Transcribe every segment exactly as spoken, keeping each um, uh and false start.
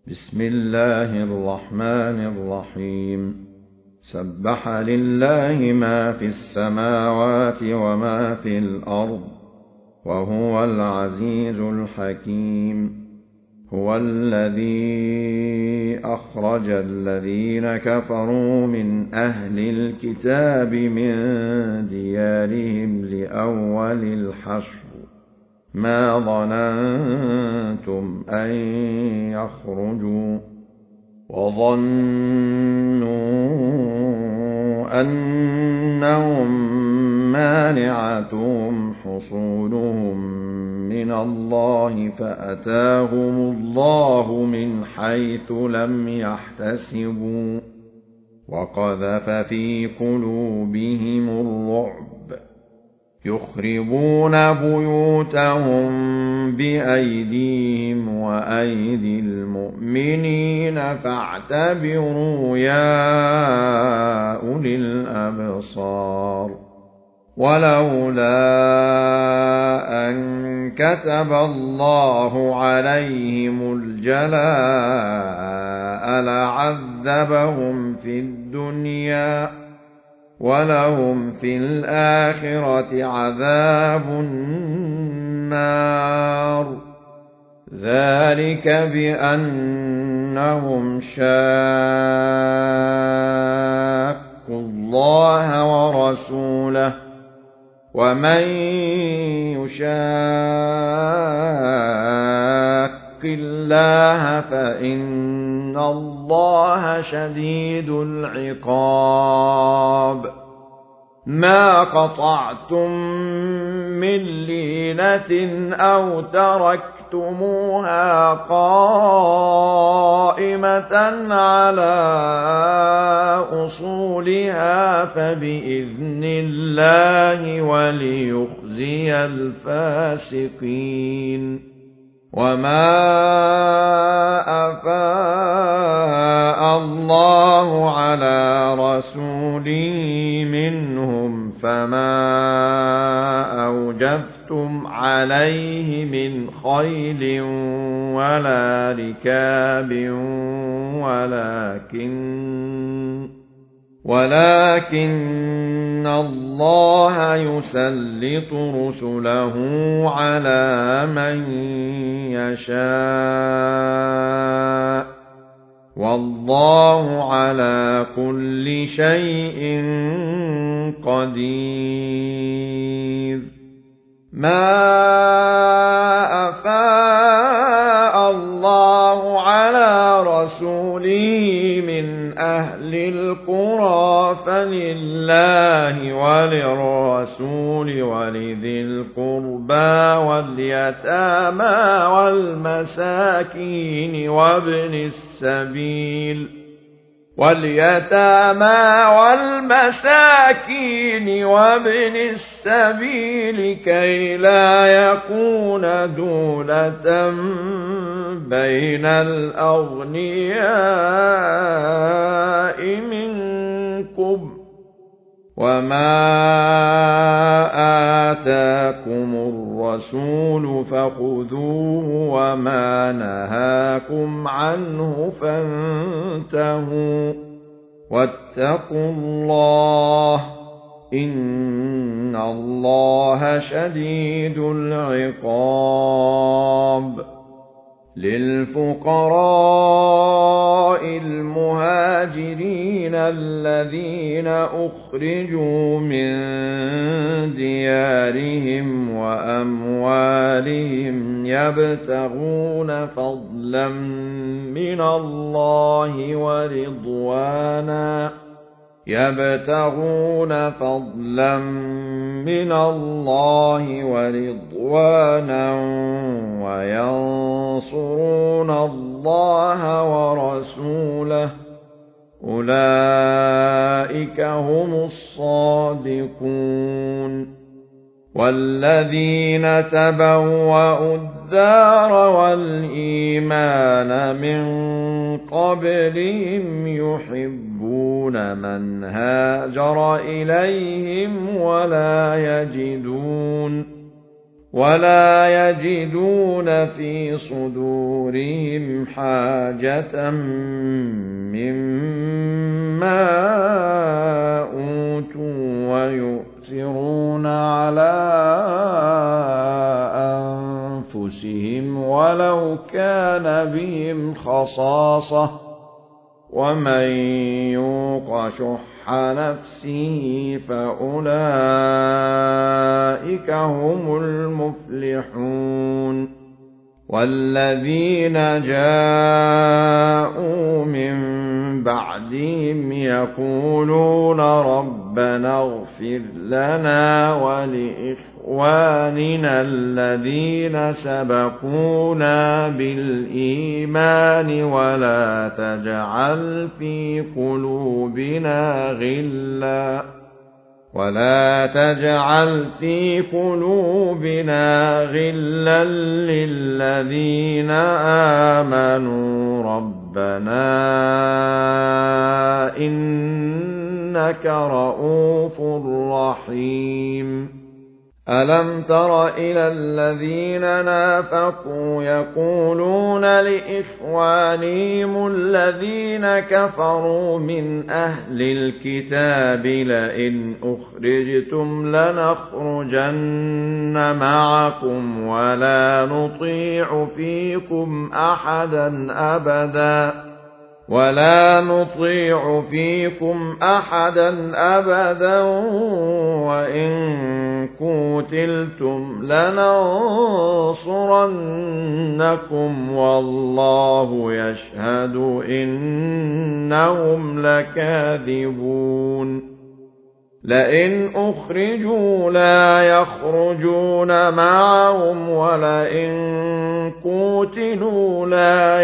بسم الله الرحمن الرحيم سبح لله ما في السماوات وما في الأرض وهو العزيز الحكيم هو الذي أخرج الذين كفروا من أهل الكتاب من ديارهم لأول الحشر ما ظننتم أن يخرجوا وظنوا أنهم مانعتهم حصولهم من الله فأتاهم الله من حيث لم يحتسبوا وقذف في قلوبهم الرعب يخربون بيوتهم بأيديهم وأيدي المؤمنين فاعتبروا يا أولي الأبصار ولولا أن كتب الله عليهم الجلاء لعذبهم في الدنيا ولهم في الآخرة عذاب النار ذلك بأنهم شاقوا الله ورسوله ومن يشاق الله فإن الله شديد العقاب ما قطعتم من لينة أو تركتموها قائمة على أصولها فبإذن الله وليخزي الفاسقين وما أفاء الله على رسوله منهم فما أوجفتم عليه من خيل ولا ركاب ولكن ولكن الله يسلط رسله على من يشاء والله على كل شيء قدير ما أفاء الله على رسوله من أهل القرى فلله وللرسول ولذي القربى واليتامى والمساكين وابن السبيل واليتامى والمساكين وابن السبيل كي لا يكون دولة بين الأغنياء منكم وما آتاكم الرسول فخذوه وما نهاكم عنه فانتهوا واتقوا الله إن الله شديد العقاب للفقراء المهاجرين الذين أخرجوا من ديارهم وأموالهم يبتغون فضلا من الله ورضوانا يبتغون فضلا من الله ورضوانا وينصرون الله ورسوله أولئك هم الصادقون والذين تبوأوا الدار والإيمان من قبلهم يحبون من هاجر إليهم ولا يجدون ولا يجدون في صدورهم حاجة مما أوتوا ويؤثرون على أنفسهم ولو كان بهم خصاصة ومن يوق شح نفسه فأولئك هم المفلحون والذين جاءوا من بعدهم يقولون ربنا اغفر لنا ولإخواننا الذين سبقونا بالإيمان ولا تجعل في قلوبنا غلا ولا تجعل في قلوبنا غلا للذين آمنوا ربنا إنك رءوف رحيم ألم تر إلى الذين نافقوا يقولون لإخوانهم الذين كفروا من أهل الكتاب لئن أخرجتم لنخرجن معكم ولا نطيع فيكم أحدا أبدا ولا نطيع فيكم أحدا أبدا وإن قتلتم لننصرنكم والله يشهد إنهم لكاذبون لئن أخرجوا لا يخرجون معهم ولئن قتلوا لا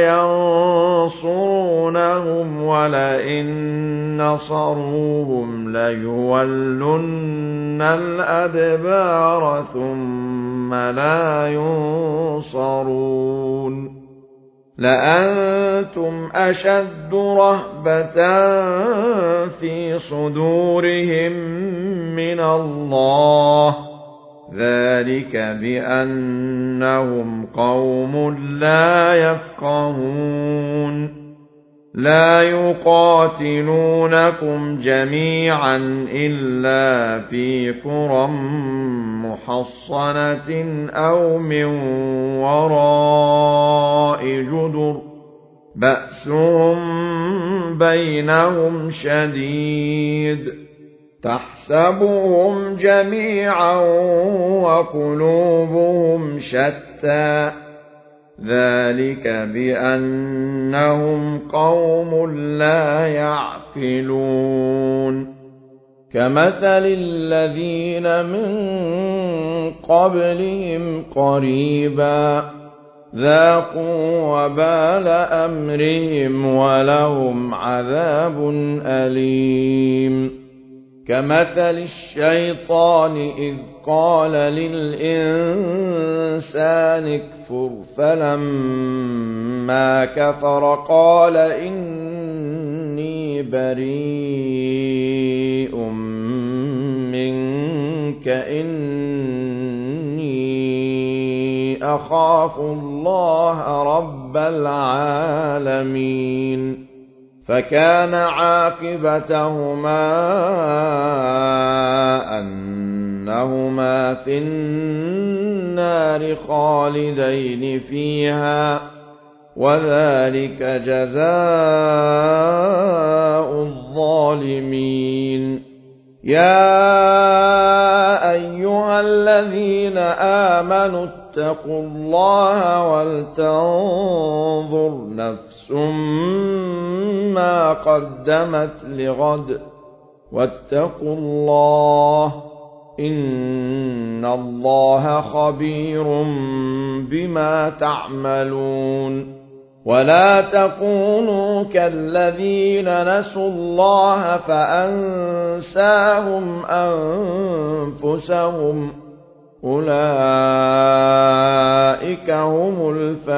ينصرونهم ولئن نصروهم ليولن الأدبار ثم لا ينصرون لأنتم أشد رهبة في صدورهم من الله ذلك بأنهم قوم لا يفقهون لا يقاتلونكم جميعا إلا في قرى محصنة أو من وراء جدر بأسهم بينهم شديد تحسبهم جميعا وقلوبهم شتى ذلك بأنهم قوم لا يعقلون كمثل الذين من قبلهم قريبا ذاقوا وبال أمرهم ولهم عذاب أليم كمثل الشيطان إذ قال للإنسان اكفر فلما كفر قال إني بريء منك إني أخاف الله رب العالمين فكان عاقبتهما أنهما في النار خالدين فيها وذلك جزاء الظالمين يا أيها الذين آمنوا اتقوا الله ولتنظر نفس ما قدمت لغد واتقوا الله إن الله خبير بما تعملون ولا تكونوا كالذين نسوا الله فأنساهم أنفسهم أولئك هم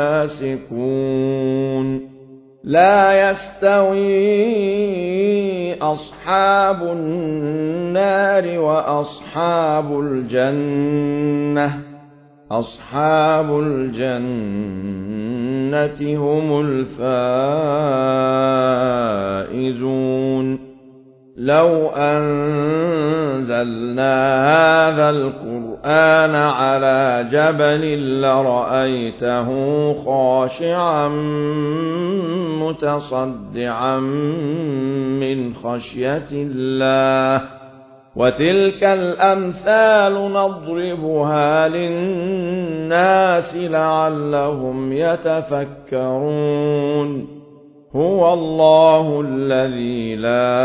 الفاسقون لا يستوي أصحاب النار وأصحاب الجنة أصحاب الجنة هم الفائزون لو أنزلنا هذا القرآن على جبل لرأيته خاشعا متصدعا من خشية الله وتلك الأمثال نضربها للناس لعلهم يتفكرون هو الله الذي لا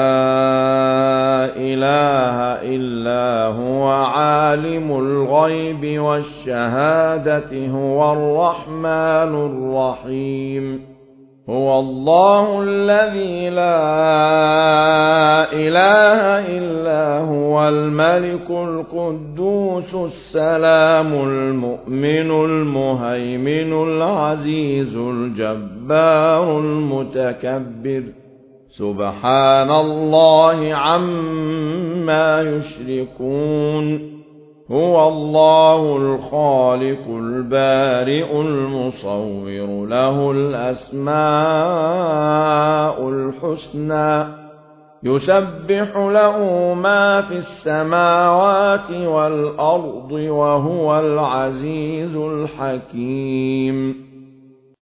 إله إلا هو عالم الغيب والشهادة هو الرحمن الرحيم هو الله الذي لا إله إلا هو الملك القدوس السلام المؤمن المهيمن العزيز الجبار المتكبر سبحان الله عما يشركون هو الله الخالق البارئ المصور له الأسماء الحسنى يسبح له ما في السماوات والأرض وهو العزيز الحكيم